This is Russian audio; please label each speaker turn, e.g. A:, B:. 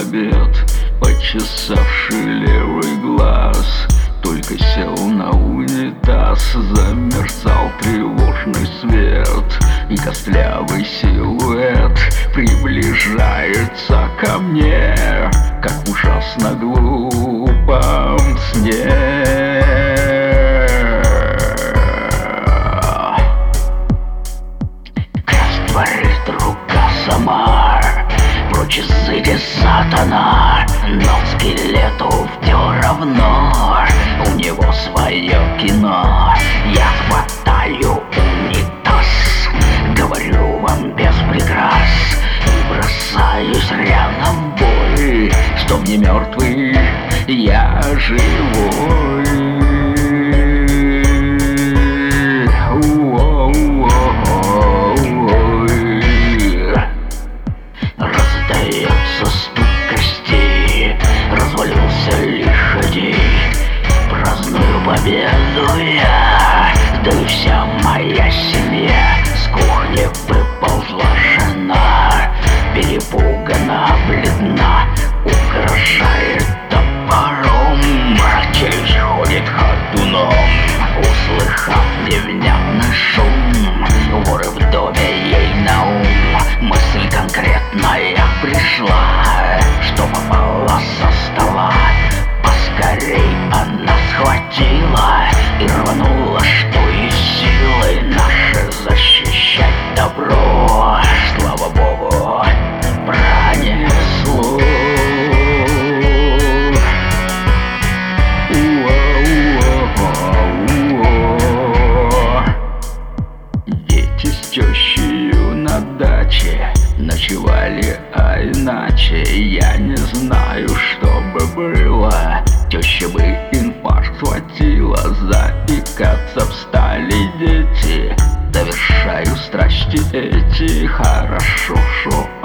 A: обед, почесавший левый глаз. Только сел на унитаз, замерцал тревожный свет, и костлявый силуэт приближается ко мне, как в ужасно глупом сне. Растворит рука сама, прочь изыди, сатана, но скелету все равно, у него свое кино. Я хватаю унитаз, говорю вам без прикрас, и бросаюсь рядом в бой, что не мертвый, я живой. Раздается стук костей, развалился лишадей. Праздную победу я, да и вся моя семья. С кухни выползла жена, перепугана, бледна, угрожает топором, челюсть ходит ходуном, услыхав невнятный шум. Воры в доме ей на ум, мысль конкретная пришла, что попала со стола. Поскорей она схватила и рванула, что из силы наши защищать добро. Слава Богу, пронесло. Дети с тещею на даче ночевали, а иначе я не знаю, что бы было. Теща бы инфаркт схватила, заикаться встали дети. Довершаю страсти эти, хорошо, шо